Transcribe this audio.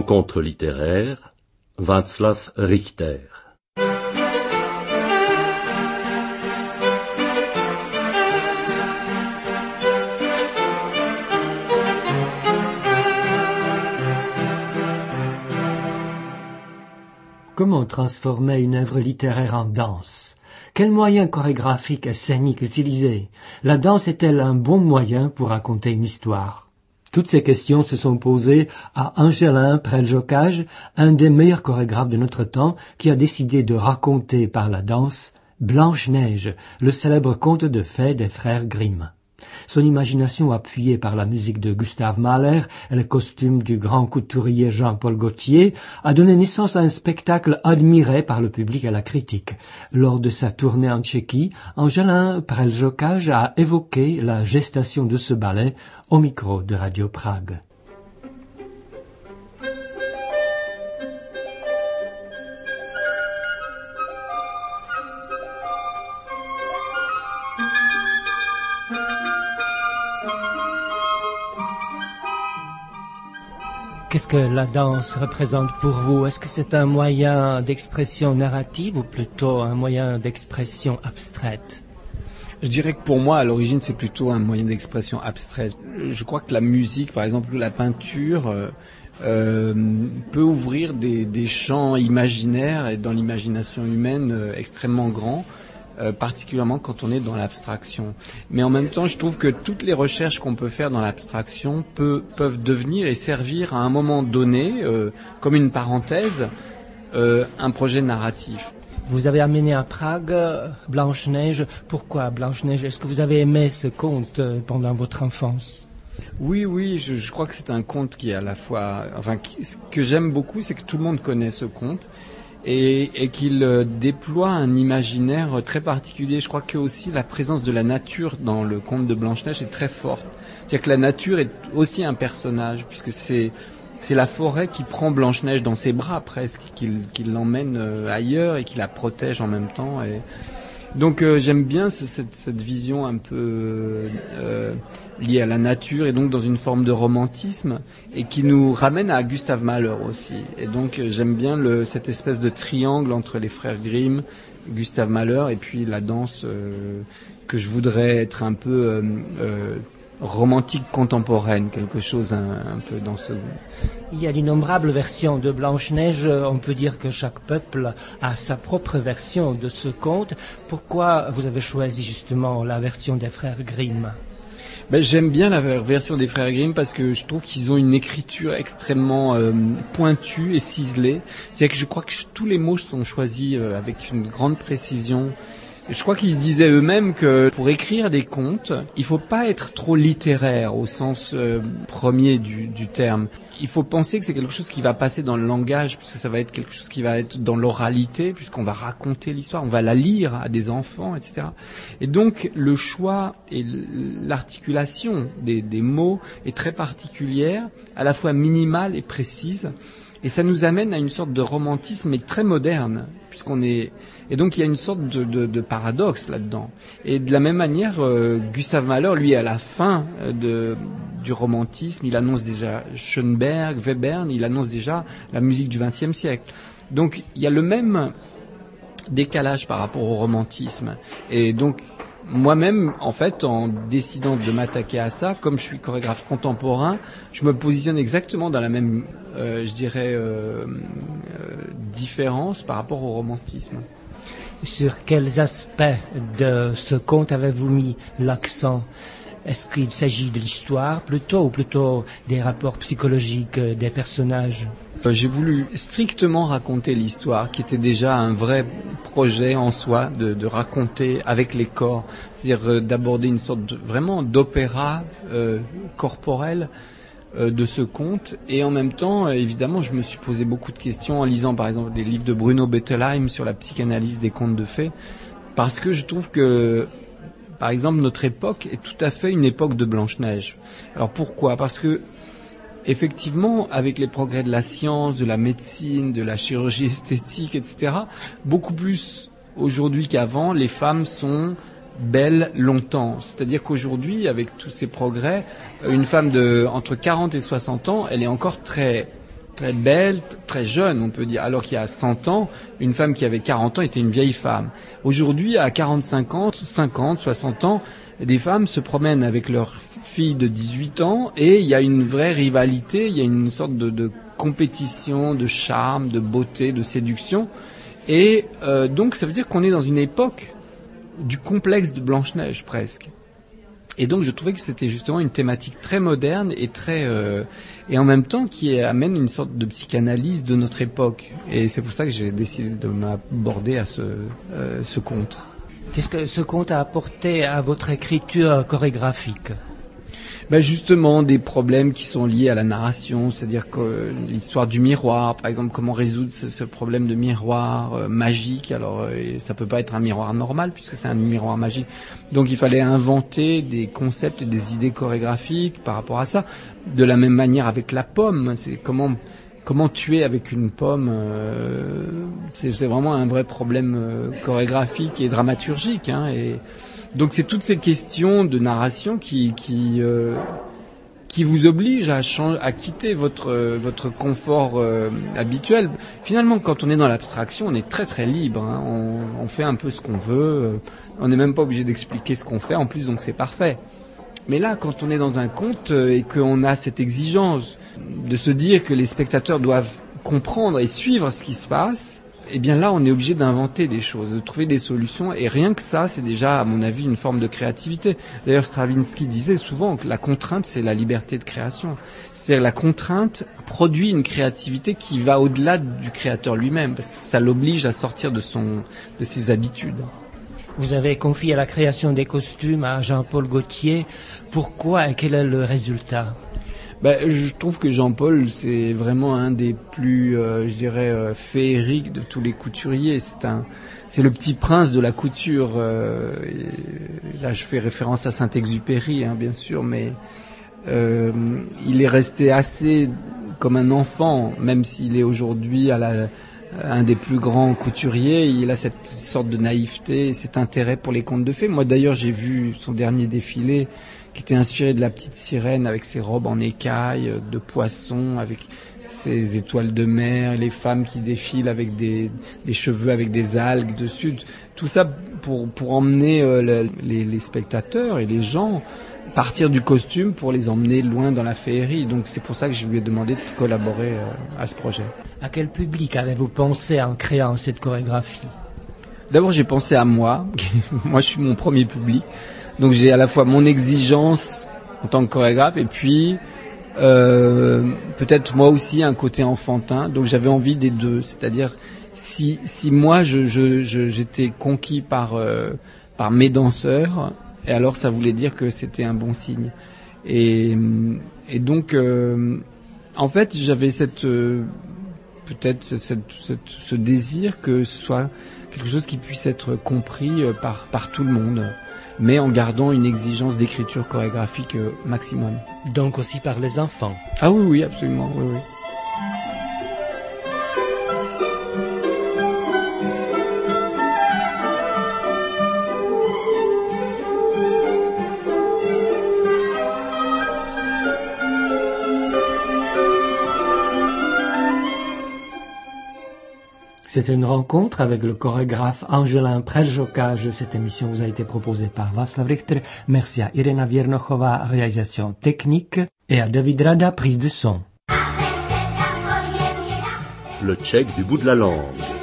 Rencontre littéraire, Václav Richter. Comment transformer une œuvre littéraire en danse? Quels moyens chorégraphiques et scéniques utiliser? La danse est-elle un bon moyen pour raconter une histoire? Toutes ces questions se sont posées à Angelin Preljokáč, un des meilleurs chorégraphes de notre temps, qui a décidé de raconter par la danse Blanche-Neige, le célèbre conte de fées des frères Grimm. Son imagination appuyée par la musique de Gustav Mahler et les costumes du grand couturier Jean-Paul Gaultier a donné naissance à un spectacle admiré par le public et la critique. Lors de sa tournée en Tchéquie, Angelin Preljokáč a évoqué la gestation de ce ballet au micro de Radio Prague. Qu'est-ce que la danse représente pour vous? Est-ce que c'est un moyen d'expression narrative ou plutôt un moyen d'expression abstraite? Je dirais que pour moi, à l'origine, c'est plutôt un moyen d'expression abstrait. Je crois que la musique, par exemple, ou la peinture, peut ouvrir des champs imaginaires et dans l'imagination humaine extrêmement grands. Particulièrement quand on est dans l'abstraction. Mais en même temps, je trouve que toutes les recherches qu'on peut faire dans l'abstraction peuvent devenir et servir à un moment donné, comme une parenthèse, un projet narratif. Vous avez amené à Prague Blanche-Neige. Pourquoi Blanche-Neige? Est-ce que vous avez aimé ce conte pendant votre enfance? Oui, je crois que c'est un conte qui est à la fois... ce que j'aime beaucoup, c'est que tout le monde connaît ce conte. Et qu'il déploie un imaginaire très particulier. Je crois que aussi la présence de la nature dans le conte de Blanche-Neige est très forte. C'est-à-dire que la nature est aussi un personnage, puisque c'est la forêt qui prend Blanche-Neige dans ses bras presque, qui l'emmène ailleurs et qui la protège en même temps. Et donc j'aime bien cette vision un peu liée à la nature et donc dans une forme de romantisme et qui nous ramène à Gustav Mahler aussi. Et donc j'aime bien cette espèce de triangle entre les frères Grimm, Gustav Mahler et puis la danse que je voudrais être un peu romantique contemporaine, quelque chose un peu dans ce... Il y a d'innombrables versions de Blanche-Neige. On peut dire que chaque peuple a sa propre version de ce conte. Pourquoi vous avez choisi justement la version des frères Grimm? J'aime bien la version des frères Grimm parce que je trouve qu'ils ont une écriture extrêmement pointue et ciselée. C'est-à-dire que je crois que tous les mots sont choisis avec une grande précision. Je crois qu'ils disaient eux-mêmes que pour écrire des contes, il faut pas être trop littéraire au sens premier du terme. Il faut penser que c'est quelque chose qui va passer dans le langage, puisque ça va être quelque chose qui va être dans l'oralité, puisqu'on va raconter l'histoire, on va la lire à des enfants, etc. Et donc le choix et l'articulation des mots est très particulière, à la fois minimale et précise. Et ça nous amène à une sorte de romantisme, mais très moderne, puisqu'on est... Et donc il y a une sorte de paradoxe là-dedans. Et de la même manière, Gustav Mahler, lui, à la fin du romantisme, il annonce déjà Schönberg, Webern, il annonce déjà la musique du XXe siècle. Donc il y a le même décalage par rapport au romantisme. Et donc moi-même, en fait, en décidant de m'attaquer à ça, comme je suis chorégraphe contemporain, je me positionne exactement dans la même, différence par rapport au romantisme. Sur quels aspects de ce conte avez-vous mis l'accent? Est-ce qu'il s'agit de l'histoire plutôt ou plutôt des rapports psychologiques des personnages? J'ai voulu strictement raconter l'histoire, qui était déjà un vrai projet en soi, de raconter avec les corps, c'est-à-dire d'aborder une sorte vraiment d'opéra corporel de ce conte. Et en même temps, évidemment, je me suis posé beaucoup de questions en lisant par exemple des livres de Bruno Bettelheim sur la psychanalyse des contes de fées, parce que je trouve que, par exemple, notre époque est tout à fait une époque de Blanche-Neige. Alors pourquoi? Parce que effectivement, avec les progrès de la science, de la médecine, de la chirurgie esthétique, etc., beaucoup plus aujourd'hui qu'avant, les femmes sont belle longtemps. C'est-à-dire qu'aujourd'hui, avec tous ces progrès, une femme entre 40 et 60 ans, elle est encore très très belle, très jeune, on peut dire. Alors qu'il y a 100 ans, une femme qui avait 40 ans était une vieille femme. Aujourd'hui, à 45 ans, 50, 60 ans, des femmes se promènent avec leur fille de 18 ans et il y a une vraie rivalité, il y a une sorte de compétition, de charme, de beauté, de séduction. Et donc ça veut dire qu'on est dans une époque du complexe de Blanche-Neige presque. Et donc je trouvais que c'était justement une thématique très moderne et et en même temps qui amène une sorte de psychanalyse de notre époque. Et c'est pour ça que j'ai décidé de m'aborder à ce conte. Qu'est-ce que ce conte a apporté à votre écriture chorégraphique ? Justement, des problèmes qui sont liés à la narration, c'est-à-dire que l'histoire du miroir, par exemple, comment résoudre ce problème de miroir magique. Alors, ça peut pas être un miroir normal puisque c'est un miroir magique. Donc, il fallait inventer des concepts et des idées chorégraphiques par rapport à ça. De la même manière avec la pomme, c'est comment tuer avec une pomme. C'est vraiment un vrai problème chorégraphique et dramaturgique, hein, et donc c'est toutes ces questions de narration qui vous obligent à quitter votre confort habituel. Finalement, quand on est dans l'abstraction, on est très très libre, hein. On fait un peu ce qu'on veut. On n'est même pas obligé d'expliquer ce qu'on fait en plus, donc c'est parfait. Mais là, quand on est dans un conte et qu'on a cette exigence de se dire que les spectateurs doivent comprendre et suivre ce qui se passe, eh bien là, on est obligé d'inventer des choses, de trouver des solutions. Et rien que ça, c'est déjà, à mon avis, une forme de créativité. D'ailleurs, Stravinsky disait souvent que la contrainte, c'est la liberté de création. C'est-à-dire la contrainte produit une créativité qui va au-delà du créateur lui-même, parce que ça l'oblige à sortir de ses habitudes. Vous avez confié la création des costumes à Jean-Paul Gaultier. Pourquoi et quel est le résultat ? Je trouve que Jean-Paul, c'est vraiment un des plus, féeriques de tous les couturiers. C'est le petit prince de la couture. Et là, je fais référence à Saint-Exupéry, hein, bien sûr, mais il est resté assez comme un enfant, même s'il est aujourd'hui un des plus grands couturiers. Il a cette sorte de naïveté, cet intérêt pour les contes de fées. Moi, d'ailleurs, j'ai vu son dernier défilé qui était inspiré de la petite sirène avec ses robes en écailles, de poisson, avec ses étoiles de mer, les femmes qui défilent avec des cheveux avec des algues dessus. Tout ça pour emmener les spectateurs et les gens partir du costume pour les emmener loin dans la féerie. Donc c'est pour ça que je lui ai demandé de collaborer à ce projet. À quel public avez-vous pensé en créant cette chorégraphie ? D'abord, j'ai pensé à moi. Moi, je suis mon premier public. Donc j'ai à la fois mon exigence en tant que chorégraphe et puis peut-être moi aussi un côté enfantin. Donc j'avais envie des deux. C'est-à-dire si moi j'étais conquis par mes danseurs, et alors ça voulait dire que c'était un bon signe. Et donc en fait j'avais ce désir que ce soit quelque chose qui puisse être compris par tout le monde, mais en gardant une exigence d'écriture chorégraphique maximum. Donc aussi par les enfants. Ah oui, absolument, oui. C'était une rencontre avec le chorégraphe Angelin Přeljokaj. Cette émission vous a été proposée par Václav Richter. Merci à Irena Věrnochová, réalisation technique, et à David Rada, prise de son. Le tchèque du bout de la langue.